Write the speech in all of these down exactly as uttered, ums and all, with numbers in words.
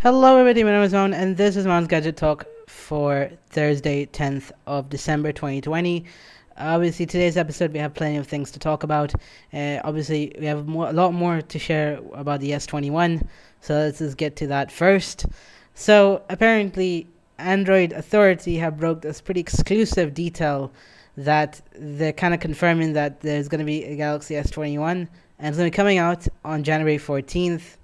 Hello, everybody. My name is Mon, and this is Mon's Gadget Talk for Thursday, tenth of December, twenty twenty. Obviously, today's episode we have plenty of things to talk about. Uh, obviously, we have more, a lot more to share about the S twenty-one. So let's just get to that first. So apparently, Android Authority have broke this pretty exclusive detail that they're kind of confirming that there's going to be a Galaxy S twenty-one, and it's going to be coming out on January fourteenth.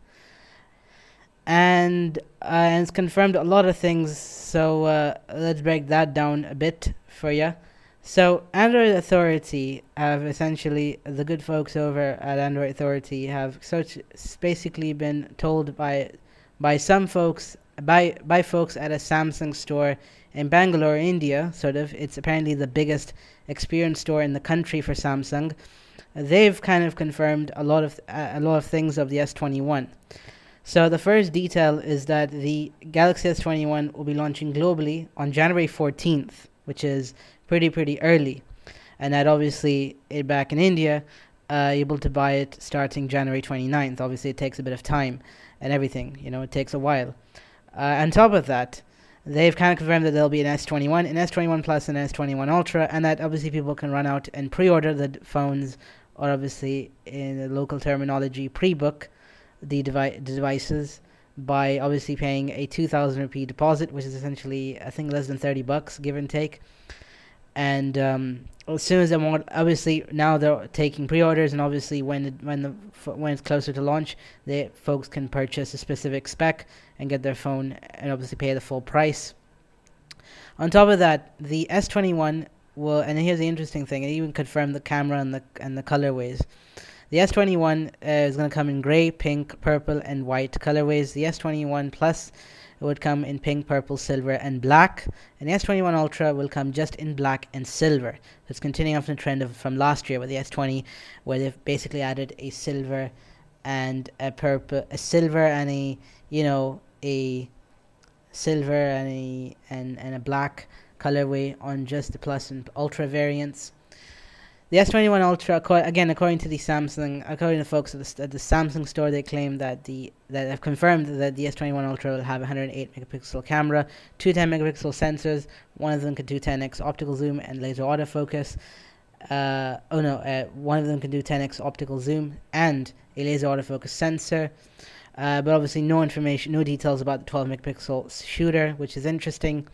And, uh, and it's confirmed a lot of things, so uh, let's break that down a bit for you. So Android Authority have essentially, the good folks over at Android Authority have such basically been told by by some folks by by folks at a Samsung store in Bangalore, India. Sort of, it's apparently the biggest experience store in the country for Samsung. They've kind of confirmed a lot of uh, a lot of things of the S twenty-one. So the first detail is that the Galaxy S twenty-one will be launching globally on January fourteenth, which is pretty, pretty early. And that obviously, it, back in India, uh, able to buy it starting January twenty-ninth. Obviously, it takes a bit of time and everything. You know, it takes a while. Uh, on top of that, they've kind of confirmed that there'll be an S twenty-one, an S twenty-one Plus, and an S twenty-one Ultra, and that obviously people can run out and pre-order the phones, or obviously, in the local terminology, pre-book the devi- devices by obviously paying a two thousand rupee deposit, which is essentially, I think, less than thirty bucks, give and take. And um, as soon as they want, obviously now they're taking pre-orders, and obviously when it, when the when it's closer to launch, the folks can purchase a specific spec and get their phone, and obviously pay the full price. On top of that, the S twenty-one will, and here's the interesting thing, it even confirmed the camera and the and the colorways. The S twenty-one uh, is going to come in grey, pink, purple, and white colorways. The S twenty-one Plus would come in pink, purple, silver, and black. And the S twenty-one Ultra will come just in black and silver. So it's continuing off the trend of from last year with the S twenty, where they've basically added a silver and a purple, a silver and a, you know, a silver and a and, and a black colorway on just the Plus and Ultra variants. The S twenty-one Ultra, again, according to the Samsung, according to folks at the, at the Samsung store, they claim that the that have confirmed that the S twenty-one Ultra will have a one hundred eight megapixel camera, two ten megapixel sensors. One of them can do ten x optical zoom and laser autofocus. Uh, oh no, uh, one of them can do ten x optical zoom and a laser autofocus sensor. Uh, but obviously, no information, no details about the twelve megapixel shooter, which is interesting.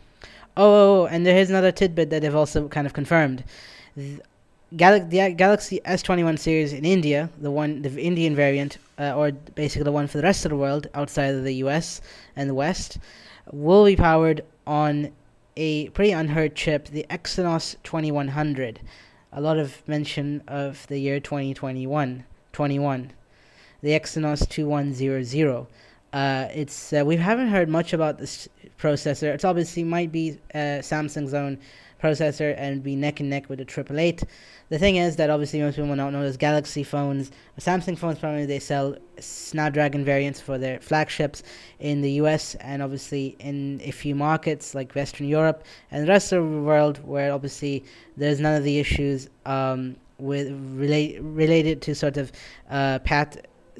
Oh, and there's another tidbit that they've also kind of confirmed. Th- Gal- the Galaxy S twenty-one series in India, the one, the Indian variant, uh, or basically the one for the rest of the world outside of the U S and the West, will be powered on a pretty unheard chip, the Exynos twenty-one hundred. A lot of mention of the year twenty twenty-one, twenty-one, the Exynos twenty-one hundred. Uh, it's uh, we haven't heard much about this processor. It's obviously might be uh, Samsung's own processor and be neck and neck with the triple eight. The thing is that obviously most people don't know those Galaxy phones, Samsung phones primarily, they sell Snapdragon variants for their flagships in the U S and obviously in a few markets like Western Europe and the rest of the world, where obviously there's none of the issues um, with relate related to sort of uh, pat.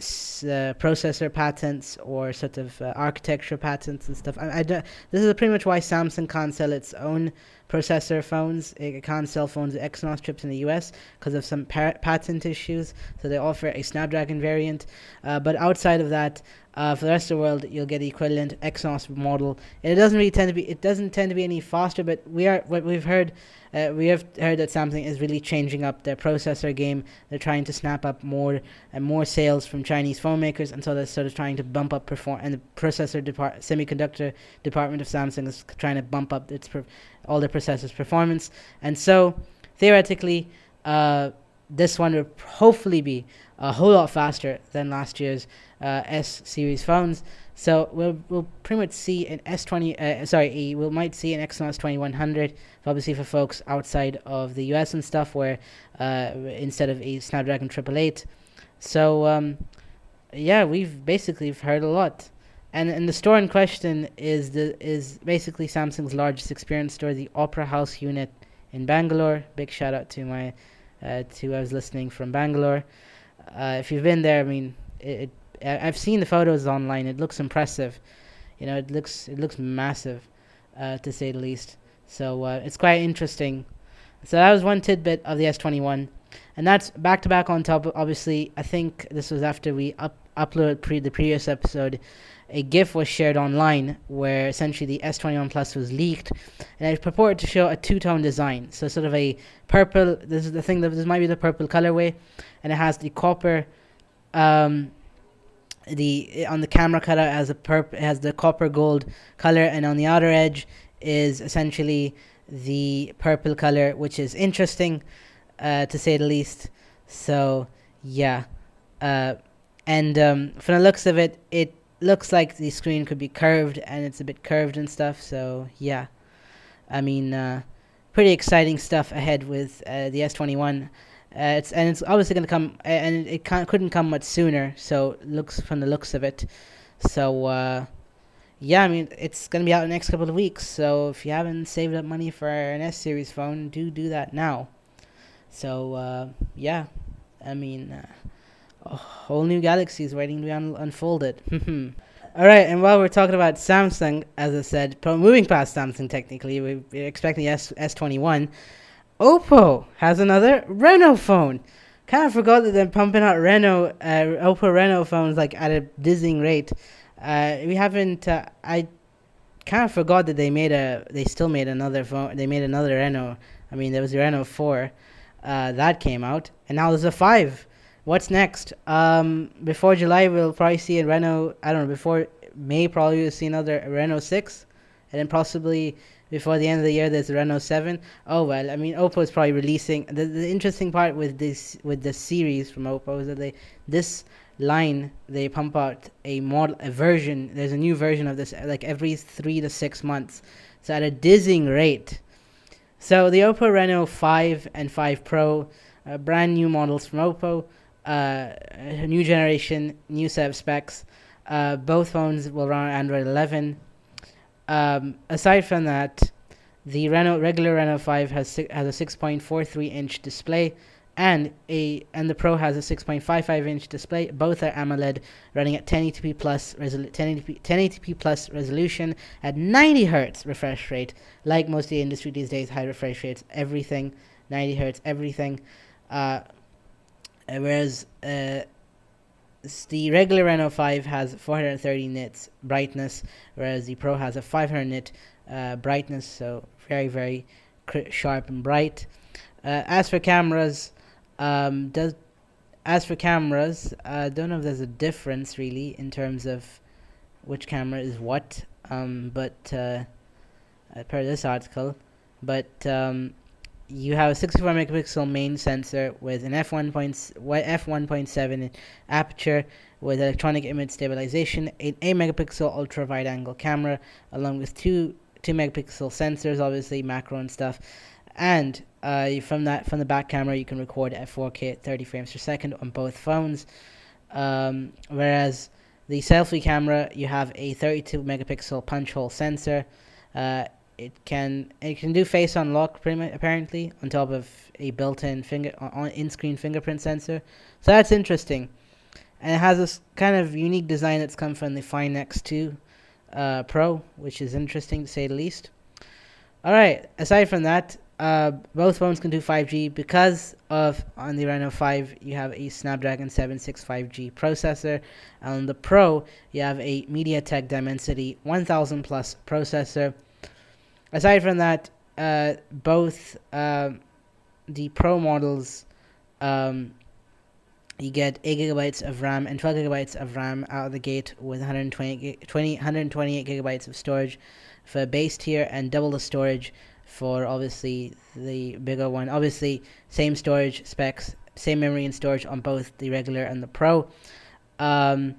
Uh, processor patents or sort of uh, architecture patents and stuff. I, I don't, this is pretty much why Samsung can't sell its own processor phones. It can't sell phones with Exynos chips in the U S because of some pa- patent issues. So they offer a Snapdragon variant. Uh, but outside of that, uh, for the rest of the world, you'll get the equivalent Exynos model. It doesn't really tend to be. It doesn't tend to be any faster. But we are what we've heard. Uh, we have heard that Samsung is really changing up their processor game. They're trying to snap up more and more sales from Chinese phone makers, and so they're sort of trying to bump up perform. And the processor depart, semiconductor department of Samsung is trying to bump up its per- all their processors' performance. And so theoretically, uh, this one will hopefully be a whole lot faster than last year's uh, S series phones. So we'll we'll pretty much see an S twenty. Uh, sorry, a, we might see an Exynos twenty-one hundred. Obviously, for folks outside of the U S and stuff, where uh, instead of a Snapdragon triple eight. So um, yeah, we've basically heard a lot. And and the store in question is the is basically Samsung's largest experience store, the Opera House unit in Bangalore. Big shout out to my uh, to I was listening from Bangalore. Uh, if you've been there, I mean, it, it, I've seen the photos online. It looks impressive. You know, it looks it looks massive, uh, to say the least. So uh, it's quite interesting. So that was one tidbit of the S twenty-one, and that's back to back on top. Of, obviously, I think this was after we up uploaded pre the previous episode. A GIF was shared online where essentially the S twenty-one Plus was leaked, and it purported to show a two-tone design. So sort of a purple. This is the thing that this might be the purple colorway, and it has the copper. Um, the on the camera cutout has a perp it has the copper gold color, and on the outer edge is essentially the purple color, which is interesting, uh, to say the least. So yeah, uh, and um, from the looks of it, it looks like the screen could be curved, and it's a bit curved and stuff. So yeah, I mean, uh, pretty exciting stuff ahead with uh, the S twenty-one. Uh, it's and it's obviously going to come, and it can't, couldn't come much sooner. So looks from the looks of it. So uh, yeah, I mean, it's going to be out in the next couple of weeks. So if you haven't saved up money for an S series phone, do do that now. So uh, yeah, I mean, uh, a whole new galaxy is waiting to be un- unfolded. All right, and while we're talking about Samsung, as I said, moving past Samsung, technically, we're expecting the S S21. Oppo has another Reno phone. Kind of forgot that they're pumping out Reno, uh, Oppo Reno phones like at a dizzying rate. Uh, we haven't. Uh, I kind of forgot that they made a. They still made another phone. They made another Reno. I mean, there was the Reno four, uh, that came out, and now there's a five. What's next? Um, before July, we'll probably see a Reno. I don't know. Before May, probably we'll see another Reno six, and then possibly before the end of the year, there's a Reno seven. Oh well, I mean, Oppo is probably releasing. The, the interesting part with this with the series from Oppo is that they this line they pump out a model a version. There's a new version of this like every three to six months, so at a dizzying rate. So the Oppo Reno five and five Pro, uh, brand new models from Oppo, uh, a new generation, new set of specs. Uh, both phones will run on Android eleven. Um, aside from that, the Reno regular Reno five has si- has a six point four three inch display, and a and the Pro has a six point five five inch display. Both are AMOLED, running at ten eighty p plus resolu- ten eighty p, ten eighty p plus resolution at ninety hertz refresh rate. Like most of the industry these days, high refresh rates, everything ninety hertz, everything. Uh, whereas uh, the regular Reno five has four hundred thirty nits brightness, whereas the Pro has a five hundred nit uh, brightness, so very, very cr- sharp and bright. Uh, as for cameras, um, does as for cameras, I uh, don't know if there's a difference really in terms of which camera is what, um, but uh, per this article, but um, you have a sixty-four megapixel main sensor with an f one point seven aperture with electronic image stabilization, an eight megapixel ultra wide angle camera, along with two two megapixel sensors, obviously macro and stuff, and uh, from that from the back camera you can record at four K at thirty frames per second on both phones. Um, whereas the selfie camera, you have a thirty-two megapixel punch hole sensor. Uh, It can it can do face unlock pretty much, apparently, on top of a built-in finger on in-screen fingerprint sensor. So that's interesting, and it has this kind of unique design that's come from the Find X two uh, Pro, which is interesting to say the least. All right. Aside from that, uh, both phones can do five G because of on the Reno five you have a Snapdragon seven sixty-five G processor. On the Pro you have a MediaTek Dimensity one thousand plus processor. Aside from that, uh, both uh, the Pro models, um, you get eight gigabytes of RAM and twelve gigabytes of RAM out of the gate with one hundred twenty, twenty, one hundred twenty-eight gigabytes of storage for base tier, and double the storage for obviously the bigger one. Obviously, same storage specs, same memory and storage on both the regular and the Pro. Um,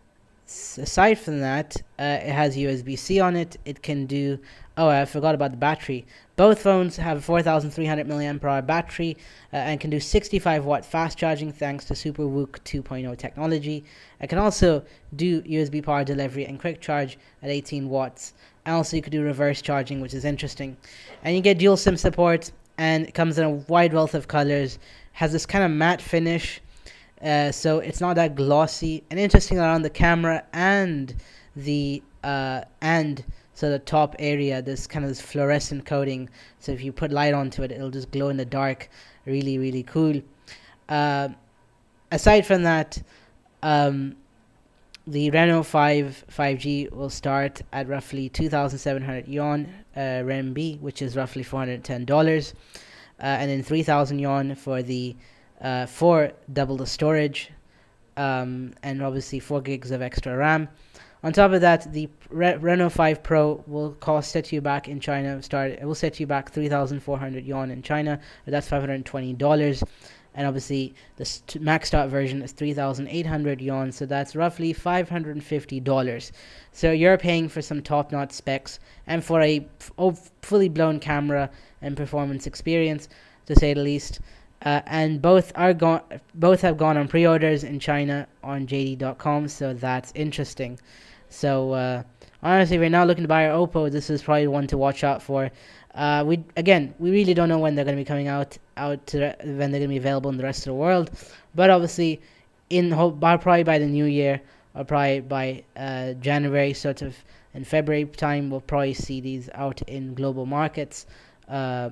aside from that, uh, it has U S B-C on it. It can do... Oh, I forgot about the battery. Both phones have a four thousand three hundred milliamp hour battery uh, and can do sixty-five watt fast charging thanks to SuperWOOC two point oh technology. It can also do U S B power delivery and quick charge at eighteen watts. And also you could do reverse charging, which is interesting. And you get dual SIM support, and it comes in a wide wealth of colors. Has this kind of matte finish, uh, so it's not that glossy. And interesting around the camera and the uh, and so the top area, this kind of this fluorescent coating. So if you put light onto it, it'll just glow in the dark. Really, really cool. Uh, aside from that, um, the Reno five five G will start at roughly two thousand seven hundred yuan uh, R M B, which is roughly four hundred ten dollars, uh, and then three thousand yuan for the uh, for double the storage, um, and obviously four gigs of extra RAM. On top of that, the Re- Reno five Pro will cost set you back in China. Start it will set you back three thousand four hundred yuan in China. That's five hundred twenty dollars. And obviously, the st- maxed out version is three thousand eight hundred yuan, so that's roughly five hundred fifty dollars. So you're paying for some top-notch specs and for a f- oh, fully blown camera and performance experience, to say the least. Uh, and both are gone. Both have gone on pre-orders in China on J D dot com, so that's interesting. So uh, honestly, if you're now looking to buy our Oppo, this is probably one to watch out for. Uh, we again, we really don't know when they're going to be coming out, out to re- when they're going to be available in the rest of the world. But obviously, in hope, by probably by the new year or probably by uh, January, sort of in February time, we'll probably see these out in global markets. Uh,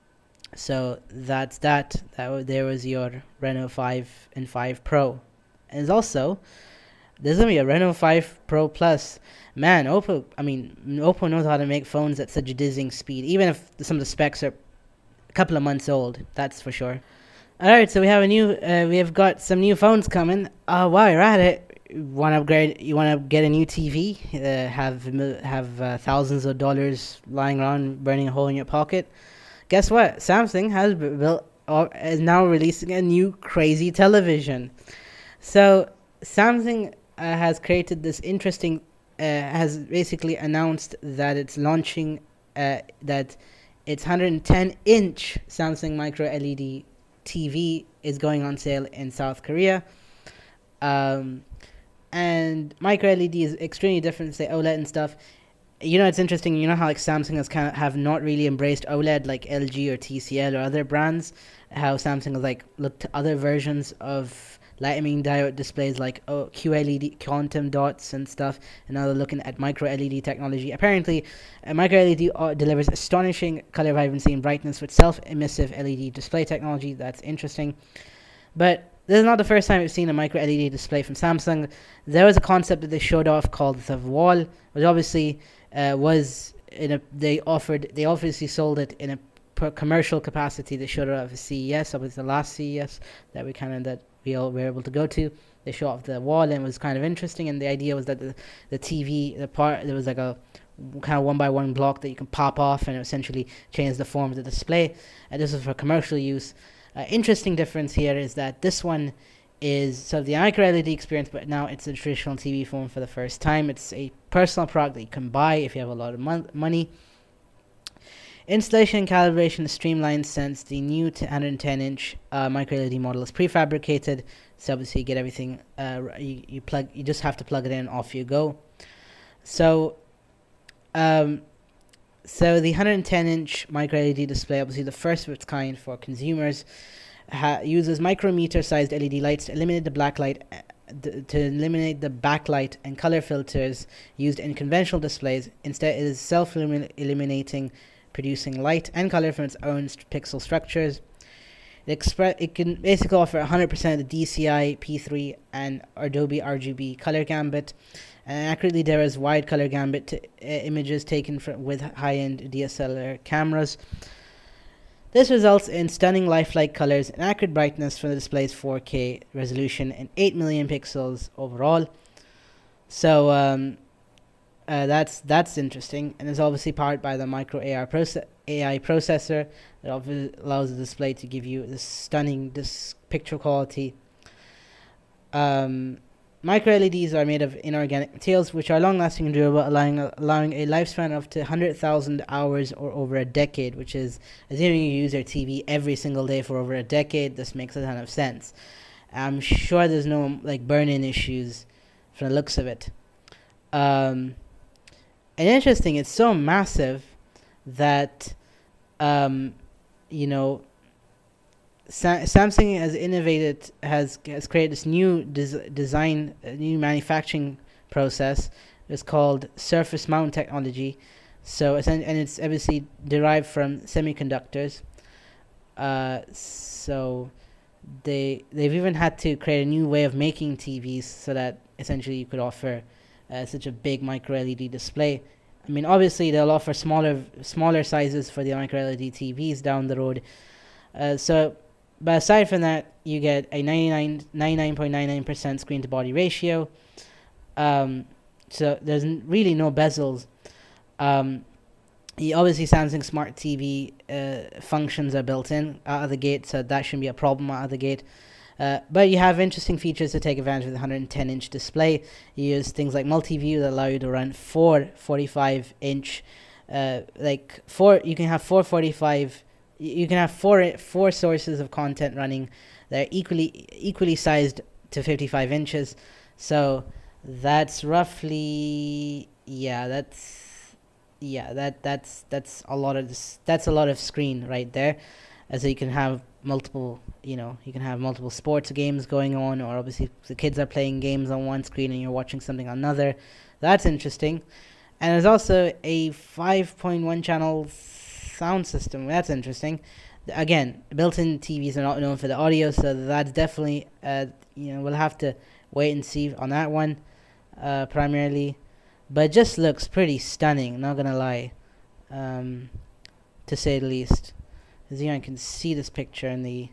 so that's that. That w- there was your Reno five and five Pro, and it's also there's gonna be a Reno five Pro Plus. Man, Oppo, I mean, Oppo knows how to make phones at such a dizzying speed, even if some of the specs are a couple of months old, that's for sure. Alright, so we have a new, uh, we have got some new phones coming. Uh, while you're at it, you want to upgrade, you want to get a new T V, uh, have have uh, thousands of dollars lying around, burning a hole in your pocket. Guess what? Samsung has built, or is now releasing a new crazy television. So, Samsung uh, has created this interesting Uh, has basically announced that it's launching uh, that its one hundred ten inch Samsung Micro L E D T V is going on sale in South Korea. Um, and Micro L E D is extremely different to say OLED and stuff. You know, it's interesting. You know how like Samsung has kind of have not really embraced OLED like L G or T C L or other brands. How Samsung has like looked to other versions of lightning diode displays like oh, Q L E D, quantum dots and stuff, and now they're looking at micro L E D technology. Apparently, uh, micro L E D uh, delivers astonishing color vibrancy and brightness with self-emissive L E D display technology. That's interesting. But this is not the first time we've seen a micro L E D display from Samsung. There was a concept that they showed off called the Wall, which obviously uh, was in a they offered they obviously sold it in a per commercial capacity. They showed it off at C E S, obviously the last C E S that we kind of that we all were able to go to. They showed off the Wall, and it was kind of interesting. And the idea was that the the T V, the part there was like a kind of one by one block that you can pop off and essentially change the form of the display. And this is for commercial use. Uh, interesting difference here is that this one is so the micro L E D experience, but now it's a traditional T V phone for the first time. It's a personal product that you can buy if you have a lot of mon money. Installation and calibration is streamlined since the new one hundred ten inch uh, micro L E D model is prefabricated. So obviously you get everything. Uh, you you plug. You just have to plug it in. Off you go. So, um, so the one hundred ten inch micro L E D display, obviously the first of its kind for consumers, ha uses micrometer-sized L E D lights to eliminate the black light. Uh, to eliminate the backlight and color filters used in conventional displays. Instead, it is self-illuminating, producing light and color from its own st pixel structures. It, expre it can basically offer one hundred percent of the D C I, P three, and Adobe R G B color gambit, and accurately there is wide color gambit to, uh, images taken from, with high-end D S L R cameras. This results in stunning lifelike colors and accurate brightness from the display's four K resolution and eight million pixels overall. So um, uh, that's that's interesting, and it's obviously powered by the micro A R proce A I processor that allows the display to give you this stunning this picture quality. Um, Micro L E Ds are made of inorganic materials which are long-lasting and durable, allowing, allowing a lifespan of up to one hundred thousand hours or over a decade, which is, assuming you use your T V every single day for over a decade, this makes a ton of sense. I'm sure there's no like burn-in issues from the looks of it. Um, and interesting, it's so massive that, um, you know, Sa Samsung has innovated, has has created this new des design, uh, new manufacturing process is called surface mount technology. So and it's obviously derived from semiconductors. Uh, so they they've even had to create a new way of making T Vs so that essentially you could offer uh, such a big micro L E D display. I mean, obviously they'll offer smaller smaller sizes for the micro L E D T Vs down the road. Uh, so, but aside from that, you get a ninety-nine point nine nine percent screen to body ratio. Um, so there's n- really no bezels. Um, obviously Samsung Smart T V uh, functions are built in out of the gate, so that shouldn't be a problem out of the gate. Uh, but you have interesting features to take advantage of the one hundred ten inch display. You use things like multi-view that allow you to run four forty-five inch, uh, like four. You can have four forty-five. You can have four four sources of content running that are equally equally sized to fifty-five inches. So that's roughly yeah. That's yeah. That that's that's a lot of this, that's a lot of screen right there. Uh, so you can have multiple, you know, you can have multiple sports games going on, or obviously the kids are playing games on one screen and you're watching something on another. That's interesting. And there's also a five point one channel sound system. That's interesting. Again, built-in T Vs are not known for the audio, so that's definitely, uh, you know, we'll have to wait and see on that one, uh, primarily. But it just looks pretty stunning, not gonna lie, um, to say the least. As you know, I can see this picture in the,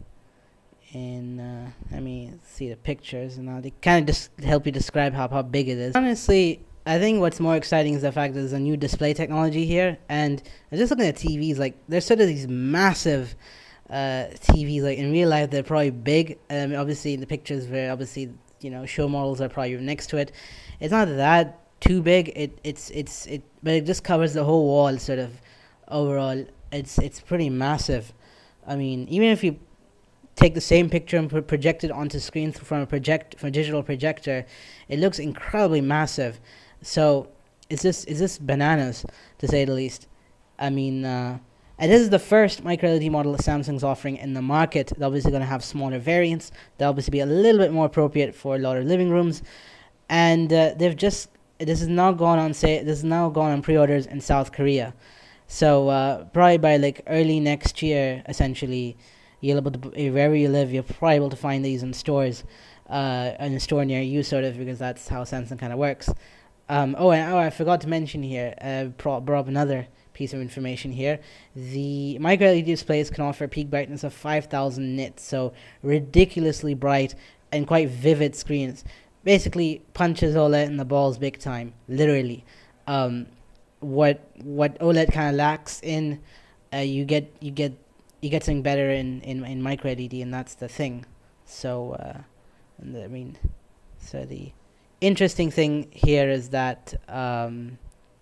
in, uh, let me see the pictures, and uh, they kind of just help you describe how, how big it is. Honestly, I think what's more exciting is the fact that there's a new display technology here, and I'm just looking at T Vs, like, there's sort of these massive uh, T Vs, like, in real life, they're probably big. Um, obviously, in the pictures where, obviously, you know, show models are probably next to it. It's not that too big, it, it's, it's, it, but it just covers the whole wall, sort of, overall. It's, it's pretty massive. I mean, even if you take the same picture and pro- project it onto screen from a project, from a digital projector, it looks incredibly massive. So it's just it's just bananas, to say the least. I mean, uh, and this is the first micro L E D model that Samsung's offering in the market. They're obviously going to have smaller variants. They'll obviously be a little bit more appropriate for a lot of living rooms. And uh, they've just this is now gone on say this is now gone on pre-orders in South Korea. So uh, probably by like early next year, essentially, you'll able to, wherever you live, you're probably able to find these in stores, uh, in a store near you, sort of, because that's how Samsung kind of works. Um, oh, and oh, I forgot to mention here, uh, brought, brought up another piece of information here. The micro L E D displays can offer peak brightness of five thousand nits, so ridiculously bright and quite vivid screens. Basically, punches OLED in the balls big time, literally. Um, what what OLED kind of lacks in, uh, you get you get you get something better in, in, in micro L E D, and that's the thing. So, uh, I mean, so the interesting thing here is that um,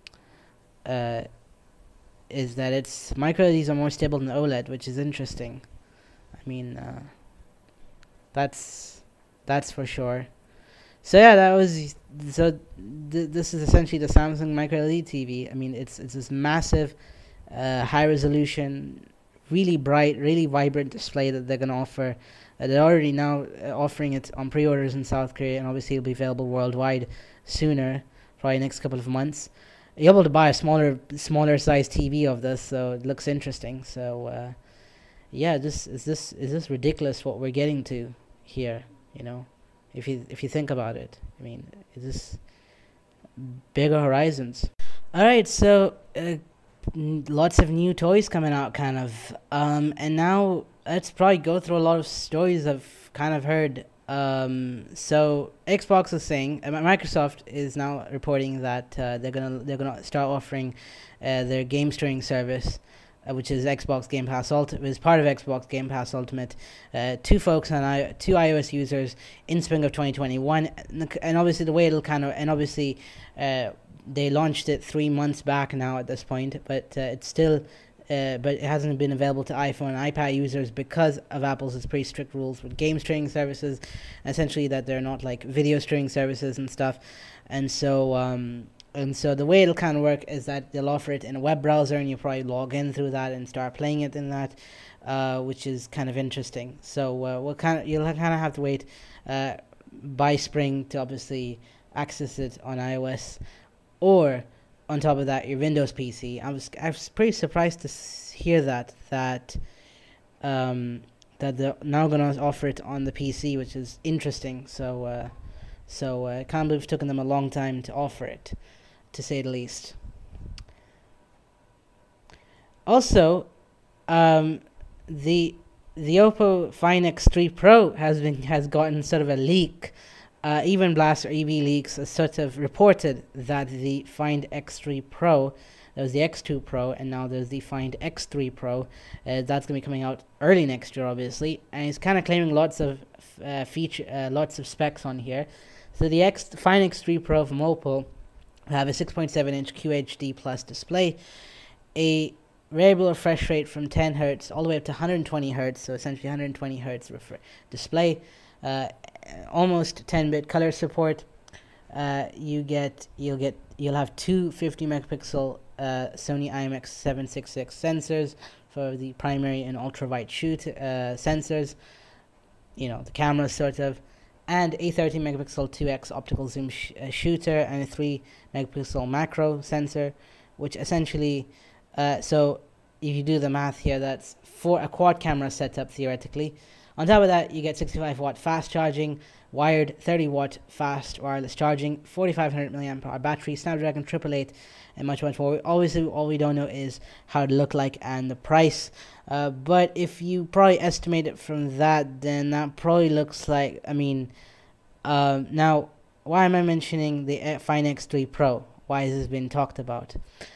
uh, is that it's micro L E Ds are more stable than OLED, which is interesting. I mean, uh, that's that's for sure. So yeah, that was so. Th- this is essentially the Samsung micro L E D T V. I mean, it's it's this massive, uh, high resolution, really bright, really vibrant display that they're gonna offer. Uh, they're already now uh, offering it on pre-orders in South Korea, and obviously it'll be available worldwide sooner, probably next couple of months. You're able to buy a smaller, smaller size T V of this, so it looks interesting. So, uh, yeah, this is this is this ridiculous what we're getting to here. You know, if you if you think about it, I mean, is this bigger horizons? All right, so uh, n- lots of new toys coming out, kind of, um, and now let's probably go through a lot of stories I've kind of heard. Um, so Xbox is saying, uh, Microsoft is now reporting that uh, they're gonna they're gonna start offering uh, their game streaming service, uh, which is Xbox Game Pass Ultimate, is part of Xbox Game Pass Ultimate, uh, to folks on I- to iOS users in spring of twenty twenty-one, and, and obviously the way it'll kind of, and obviously uh, they launched it three months back now at this point, but uh, it's still. Uh, but it hasn't been available to iPhone and iPad users because of Apple's pretty strict rules with game streaming services, essentially that they're not like video streaming services and stuff. And so um, and so the way it'll kind of work is that they'll offer it in a web browser, and you probably log in through that and start playing it in that, uh, which is kind of interesting. So uh, we'll kind of you'll kind of have to wait uh, by spring to obviously access it on iOS. or on top of that your Windows P C. I was I was pretty surprised to hear that that um, that they're now gonna offer it on the P C, which is interesting. So uh, so uh, I can't believe it's taken them a long time to offer it, to say the least. Also, um, the the Oppo Find X three Pro has been has gotten sort of a leak. Uh, even Blaster E V Leaks has sort of reported that the Find X three Pro, there was the X two Pro, and now there's the Find X three Pro. Uh, that's gonna be coming out early next year, obviously, and it's kind of claiming lots of uh, feature, uh, lots of specs on here. So the X Find X three Pro from Oppo will have a six point seven inch Q H D plus display, a variable refresh rate from ten hertz all the way up to one hundred twenty hertz, so essentially one hundred twenty hertz refre- display, uh, almost ten bit color support. Uh, you get you'll get you'll have two fifty megapixel uh, Sony I M X seven sixty-six sensors for the primary and ultra wide shoot uh, sensors. You know, the camera sort of, and a thirty megapixel two x optical zoom sh- uh, shooter and a three megapixel macro sensor, which essentially. Uh, so if you do the math here, that's for a quad camera setup theoretically. On top of that, you get sixty-five watt fast charging, wired thirty watt fast wireless charging, forty-five hundred milliamp hour battery, Snapdragon triple eight, and much much more. Obviously, all we don't know is how it look like and the price. Uh, but if you probably estimate it from that, then that probably looks like. I mean, uh, now why am I mentioning the Find X three Pro? Why has this been talked about?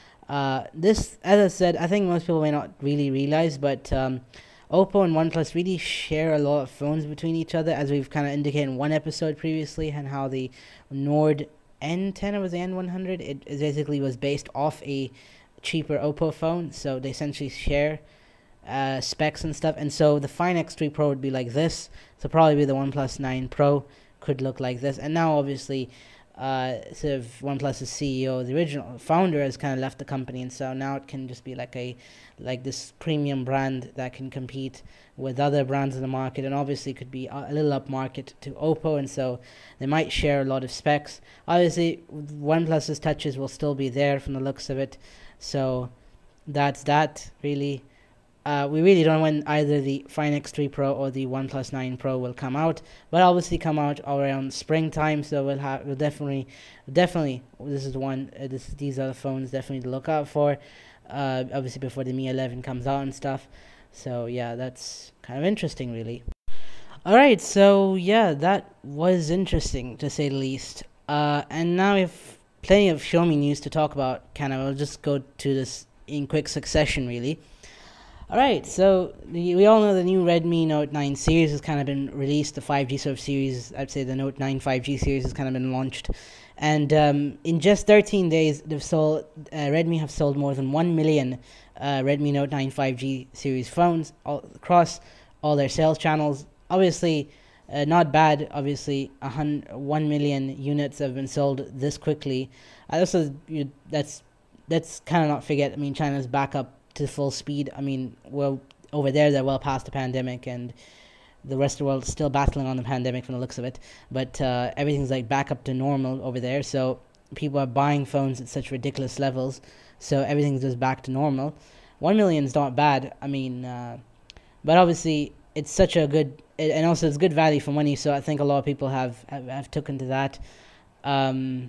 Uh, this, as I said, I think most people may not really realize, but um, Oppo and OnePlus really share a lot of phones between each other, as we've kind of indicated in one episode previously, and how the Nord N ten, or was the N one hundred, it, it basically was based off a cheaper Oppo phone, so they essentially share uh, specs and stuff, and so the Find X three Pro would be like this, so probably the OnePlus nine Pro could look like this, and now obviously uh sort of OnePlus's C E O, the original founder, has kind of left the company, and so now it can just be like a like this premium brand that can compete with other brands in the market, and obviously could be a little up market to Oppo, and so they might share a lot of specs. Obviously OnePlus's touches will still be there from the looks of it, so that's that really. Uh, we really don't know when either the Find X three Pro or the OnePlus nine Pro will come out, but obviously come out around springtime. So we'll have we'll definitely, definitely. This is the one. Uh, this these are the phones definitely to look out for. Uh, obviously before the Mi eleven comes out and stuff. So yeah, that's kind of interesting, really. All right, so yeah, that was interesting to say the least. Uh, and now we have plenty of Xiaomi news to talk about. Kind of, I'll just go to this in quick succession, really. Alright, so the, we all know the new Redmi Note nine series has kind of been released. The five G sort of series, I'd say the Note nine five G series has kind of been launched. And um, in just thirteen days, they've sold, uh, Redmi have sold more than one million uh, Redmi Note nine five G series phones all, across all their sales channels. Obviously, uh, not bad. Obviously, a hun- one million units have been sold this quickly. Uh, also, you, that's, that's kind of not forget, I mean, China's back up to full speed. I mean, well, over there they're well past the pandemic, and the rest of the world is still battling on the pandemic from the looks of it. But uh, everything's like back up to normal over there, so people are buying phones at such ridiculous levels. So everything's just back to normal. One million is not bad. I mean, uh, but obviously it's such a good, and also it's good value for money. So I think a lot of people have have, have taken to that. Um,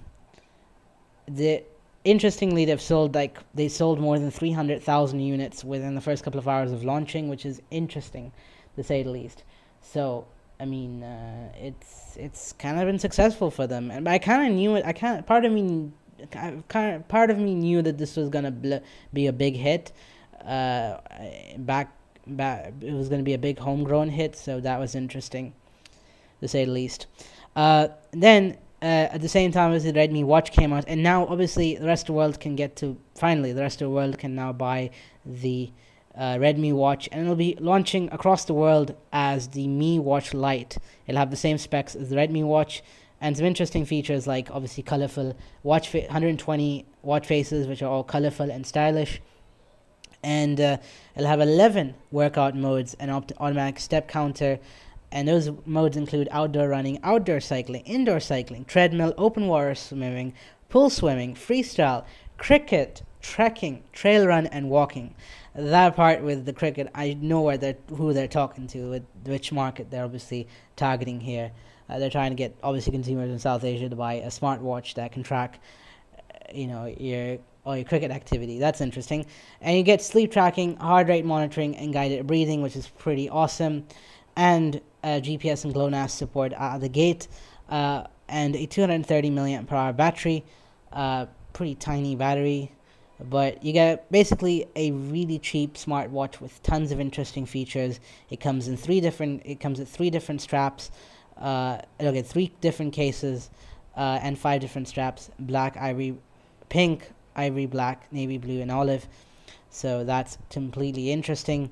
the Interestingly, they've sold like they sold more than three hundred thousand units within the first couple of hours of launching, which is interesting, to say the least. So, I mean, uh, it's it's kind of been successful for them, and I kind of knew it. I kind part of me, kind of part of me knew that this was gonna bl- be a big hit. Uh, back, back, it was gonna be a big homegrown hit, so that was interesting, to say the least. Uh, then. Uh, at the same time as the Redmi Watch came out, and now obviously the rest of the world can get to, finally the rest of the world can now buy the uh, Redmi Watch, and it'll be launching across the world as the Mi Watch Lite. It'll have the same specs as the Redmi Watch, and some interesting features like obviously colorful watch, fa- one hundred twenty watch faces, which are all colorful and stylish, and uh, it'll have eleven workout modes, an opt- automatic step counter. And those modes include outdoor running, outdoor cycling, indoor cycling, treadmill, open water swimming, pool swimming, freestyle, cricket, trekking, trail run, and walking. That part with the cricket, I know where they're who they're talking to, with which market they're obviously targeting here. Uh, they're trying to get obviously consumers in South Asia to buy a smartwatch that can track, uh, you know, your all your cricket activity. That's interesting. And you get sleep tracking, heart rate monitoring, and guided breathing, which is pretty awesome. And uh, G P S and GLONASS support out of the gate, uh, and a two hundred thirty milliamp hour battery, uh, pretty tiny battery, but you get basically a really cheap smartwatch with tons of interesting features. It comes in three different. It comes with three different straps. Uh, it'll get three different cases, uh, and five different straps: black, ivory, pink, ivory, black, navy blue, and olive. So that's completely interesting.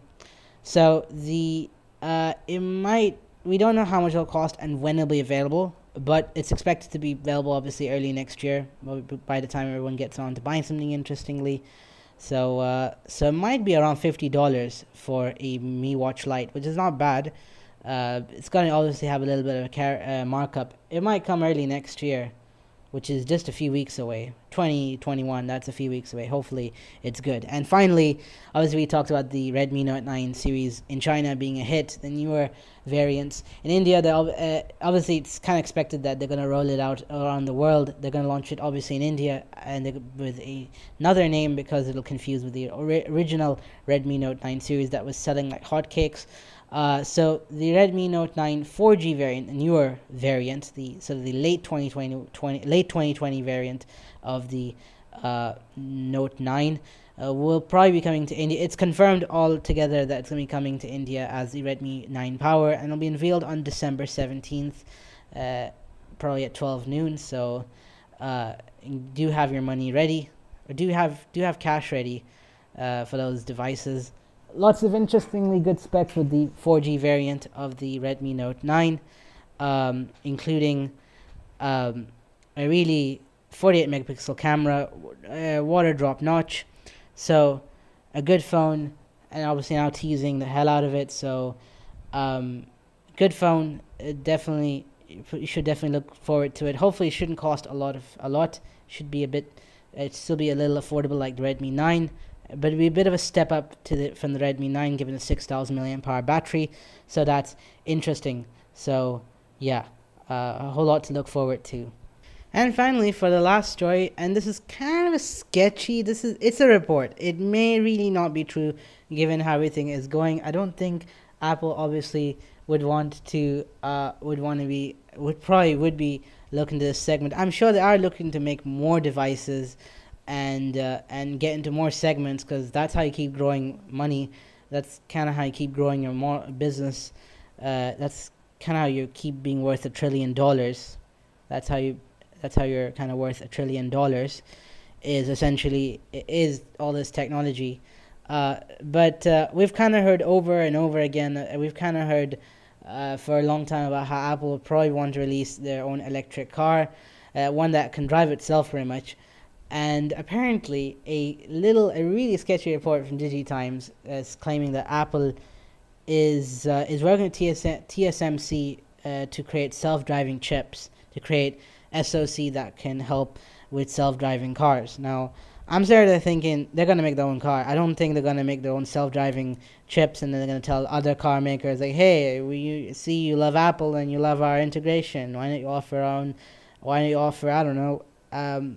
So the uh, it might. We don't know how much it'll cost and when it'll be available, but it's expected to be available obviously early next year, by the time everyone gets on to buying something interestingly. So uh, so it might be around fifty dollars for a Mi Watch Lite, which is not bad. Uh, it's going to obviously have a little bit of a car- uh, markup. It might come early next year, which is just a few weeks away. twenty twenty-one, that's a few weeks away. Hopefully it's good. And finally, obviously we talked about the Redmi Note nine series in China being a hit, the newer variants. In India, uh, obviously it's kind of expected that they're going to roll it out around the world. They're going to launch it obviously in India and they, with a, another name, because it'll confuse with the ori- original Redmi Note nine series that was selling like hotcakes. Uh, so the Redmi Note nine four G variant, the newer variant, the sort of the late twenty twenty, twenty late twenty twenty variant of the uh, Note nine, uh, will probably be coming to India. It's confirmed altogether that it's going to be coming to India as the Redmi nine Power, and it'll be unveiled on December seventeenth, uh, probably at twelve noon. So uh, do have your money ready, or do have do have cash ready uh, for those devices. Lots of interestingly good specs with the four G variant of the Redmi Note nine, um, including um, a really forty-eight megapixel camera, uh, water drop notch. So a good phone, and obviously now teasing the hell out of it. So um, good phone, uh, definitely. You should definitely look forward to it. Hopefully, it shouldn't cost a lot of a lot. Should be a bit. It still be a little affordable like the Redmi nine. But it'd be a bit of a step up to the from the Redmi nine, given the six thousand milliamp hour battery. So that's interesting. So yeah, uh, a whole lot to look forward to. And finally, for the last story, and this is kind of a sketchy. This is it's a report. It may really not be true, given how everything is going. I don't think Apple obviously would want to uh would want to be would probably would be looking to this segment. I'm sure they are looking to make more devices and uh, and get into more segments, because that's how you keep growing money. That's kind of how you keep growing your more business. Uh, that's kind of how you keep being worth a trillion dollars. That's how you. That's how you're kind of worth a trillion dollars. Is essentially is all this technology. Uh, but uh, we've kind of heard over and over again. Uh, we've kind of heard uh, for a long time about how Apple would probably want to release their own electric car, uh, one that can drive itself pretty much. And apparently, a little, a really sketchy report from DigiTimes is claiming that Apple is uh, is working with T S M C uh, to create self-driving chips, to create S O C that can help with self-driving cars. Now, I'm sorry they're thinking they're going to make their own car. I don't think they're going to make their own self-driving chips and then they're going to tell other car makers, like, hey, we see you love Apple and you love our integration. Why don't you offer our own, why don't you offer, I don't know, um,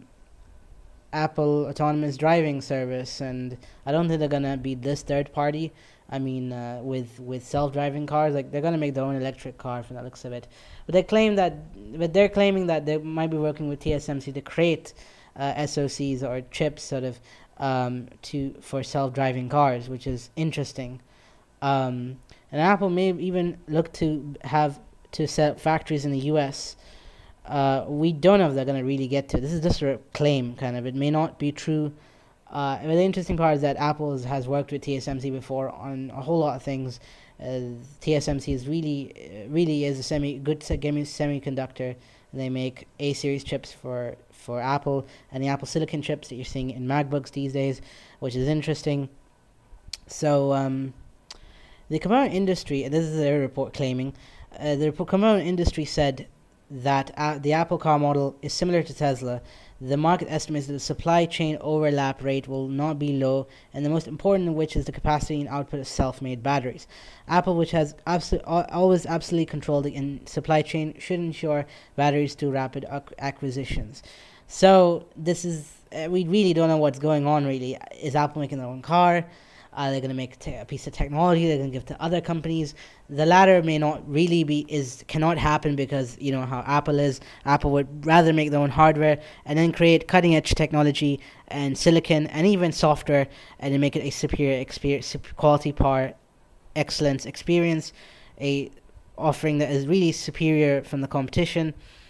Apple autonomous driving service? And I don't think they're going to be this third party. I mean, uh, with with self-driving cars, like they're gonna make their own electric car from the looks of it. But they claim that, but they're claiming that they might be working with T S M C to create uh, S O Cs or chips, sort of, um, to for self-driving cars, which is interesting. Um, and Apple may even look to have to set up factories in the U S. Uh, we don't know if they're gonna really get to. This is just a claim, kind of. It may not be true. Uh, but the interesting part is that Apple has worked with T S M C before on a whole lot of things. Uh, T S M C is really, really is a semi good semiconductor. They make A series chips for for Apple and the Apple Silicon chips that you're seeing in MacBooks these days, which is interesting. So um, the component industry, and this is their report claiming, uh, the component industry said that uh, the Apple car model is similar to Tesla, The market estimates that the supply chain overlap rate will not be low, and the most important of which is the capacity and output of self-made batteries. Apple, which has absol- always absolutely controlled the in supply chain, should ensure batteries through rapid ac- acquisitions. So this is uh, we really don't know what's going on. Really, is Apple making their own car? Are they going to make te- a piece of technology they're going to give to other companies? The latter may not really be is cannot happen because you know how Apple is. Apple would rather make their own hardware and then create cutting edge technology and silicon and even software and then make it a superior experience, quality, power, excellence experience, a offering that is really superior from the competition.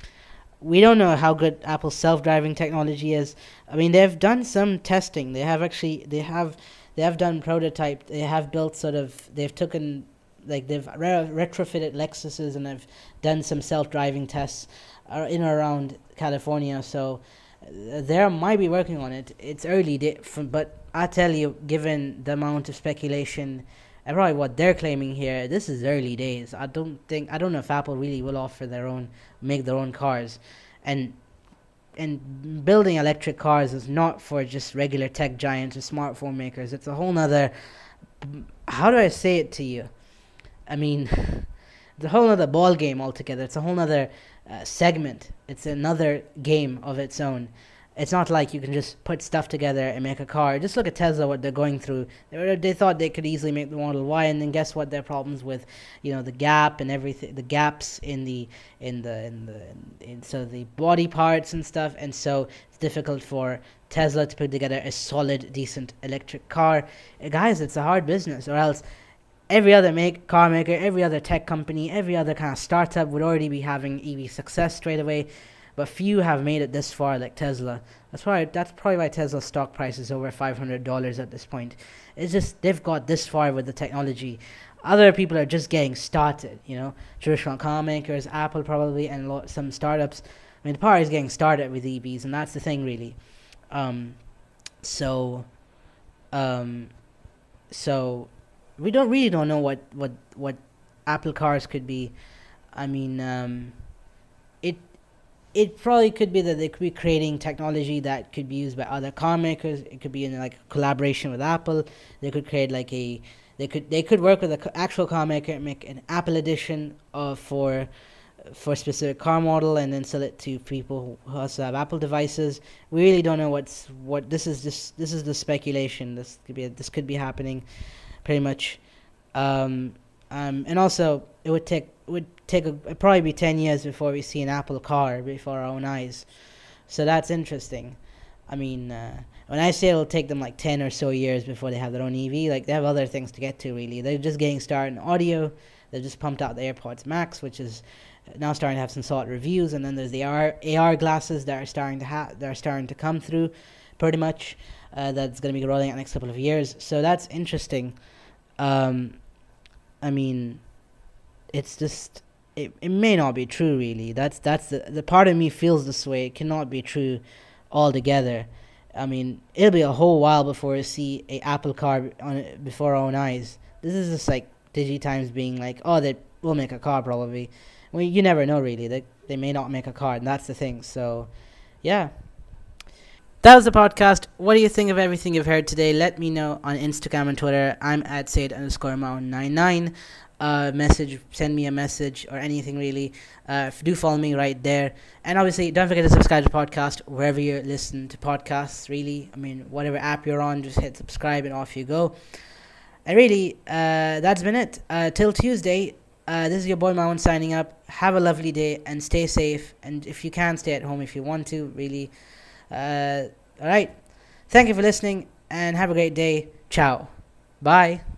We don't know how good Apple's self-driving technology is. I mean, they've done some testing. They have actually they have they have done prototype. They have built sort of. They've taken like they've re- retrofitted Lexuses and have done some self-driving tests uh, in or around California. So uh, they might be working on it. It's early, day from, but I tell you, given the amount of speculation and probably what they're claiming here, this is early days. I don't think I don't know if Apple really will offer their own, make their own cars, and and building electric cars is not for just regular tech giants or smartphone makers. It's a whole nother. How do I say it to you? I mean, it's a whole nother ball game altogether. It's a whole nother uh, segment. It's another game of its own. It's not like you can just put stuff together and make a car. Just look at Tesla, what they're going through. They, were, they thought they could easily make the Model Y, and then guess what? Their problems with, you know, the gap and everything, the gaps in the in the in the in, in so the body parts and stuff, and so it's difficult for Tesla to put together a solid, decent electric car. Uh, guys, it's a hard business, or else every other make car maker, every other tech company, every other kind of startup would already be having E V success straight away. But few have made it this far, like Tesla. That's why that's probably why Tesla's stock price is over five hundred dollars at this point. It's just they've got this far with the technology. Other people are just getting started. You know, traditional car makers, Apple probably, and lo- some startups. I mean, the power is getting started with E Vs, and that's the thing, really. Um, so, um, so we don't really don't know what what what Apple cars could be. I mean, um, it. It probably could be that they could be creating technology that could be used by other car makers. It could be in like collaboration with Apple. They could create like a, they could they could work with an actual car maker and make an Apple edition of for, for a specific car model and then sell it to people who also have Apple devices. We really don't know what's what. This is just this is the speculation. This could be this could be happening, pretty much, um, um, and also it would take would take a, it'd probably be ten years before we see an Apple car before our own eyes. So that's interesting. I mean, uh, when I say it'll take them like ten or so years before they have their own E V, like they have other things to get to, really. They're just getting started in audio. They've just pumped out the AirPods Max, which is now starting to have some solid reviews. And then there's the A R glasses that are starting to ha- that are starting to come through, pretty much. Uh, that's going to be rolling out in the next couple of years. So that's interesting. Um, I mean, it's just it, it may not be true, really. That's that's the the part of me feels this way. It cannot be true altogether. I mean, it'll be a whole while before we see a Apple car on before our own eyes. This is just like DigiTimes being like, oh, they will make a car probably. Well, you never know, really. They they may not make a car, and that's the thing. So, yeah. That was the podcast. What do you think of everything you've heard today? Let me know on Instagram and Twitter. I'm at Said underscore Mountain nine nine. Uh, message, send me a message or anything, really. Uh, do follow me right there. And obviously, don't forget to subscribe to the podcast wherever you listen to podcasts, really. I mean, whatever app you're on, just hit subscribe and off you go. And really, uh, that's been it. Uh, till Tuesday, uh, this is your boy Mountain signing up. Have a lovely day and stay safe. And if you can, stay at home if you want to, really. Uh, all right. Thank you for listening and have a great day. Ciao. Bye.